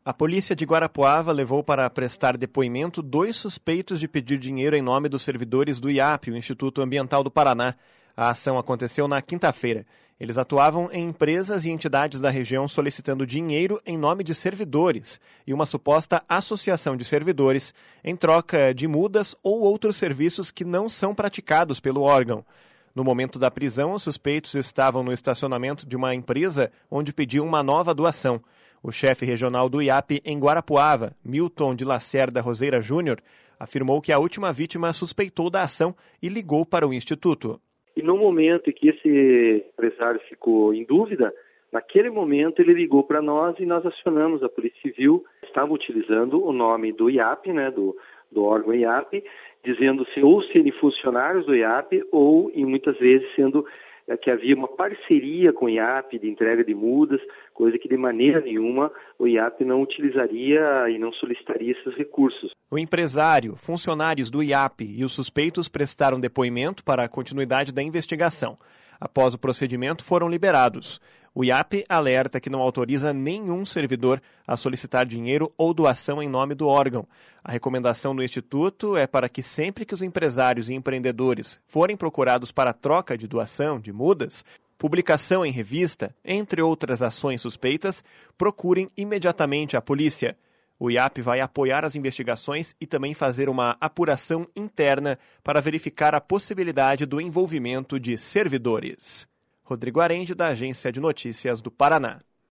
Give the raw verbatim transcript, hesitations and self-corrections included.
A polícia de Guarapuava levou para prestar depoimento dois suspeitos de pedir dinheiro em nome dos servidores do I A P, o Instituto Ambiental do Paraná. A ação aconteceu na quinta-feira. Eles atuavam em empresas e entidades da região solicitando dinheiro em nome de servidores e uma suposta associação de servidores em troca de mudas ou outros serviços que não são praticados pelo órgão. No momento da prisão, os suspeitos estavam no estacionamento de uma empresa onde pediam uma nova doação. O chefe regional do I A P em Guarapuava, Milton de Lacerda Roseira Júnior, afirmou que a última vítima suspeitou da ação e ligou para o Instituto. E no momento em que esse empresário ficou em dúvida, naquele momento ele ligou para nós e nós acionamos a Polícia Civil. Estava utilizando o nome do I A P, né, do, do órgão I A P, dizendo se ou serem funcionários do I A P ou, e muitas vezes, sendo é, que havia uma parceria com o I A P de entrega de mudas, coisa que de maneira nenhuma o I A P não utilizaria e não solicitaria esses recursos. O empresário, funcionários do I A P e os suspeitos prestaram depoimento para a continuidade da investigação. Após o procedimento, foram liberados. O I A P alerta que não autoriza nenhum servidor a solicitar dinheiro ou doação em nome do órgão. A recomendação do Instituto é para que sempre que os empresários e empreendedores forem procurados para troca de doação de mudas, publicação em revista, entre outras ações suspeitas, procurem imediatamente a polícia. O I A P vai apoiar as investigações e também fazer uma apuração interna para verificar a possibilidade do envolvimento de servidores. Rodrigo Arende, da Agência de Notícias do Paraná.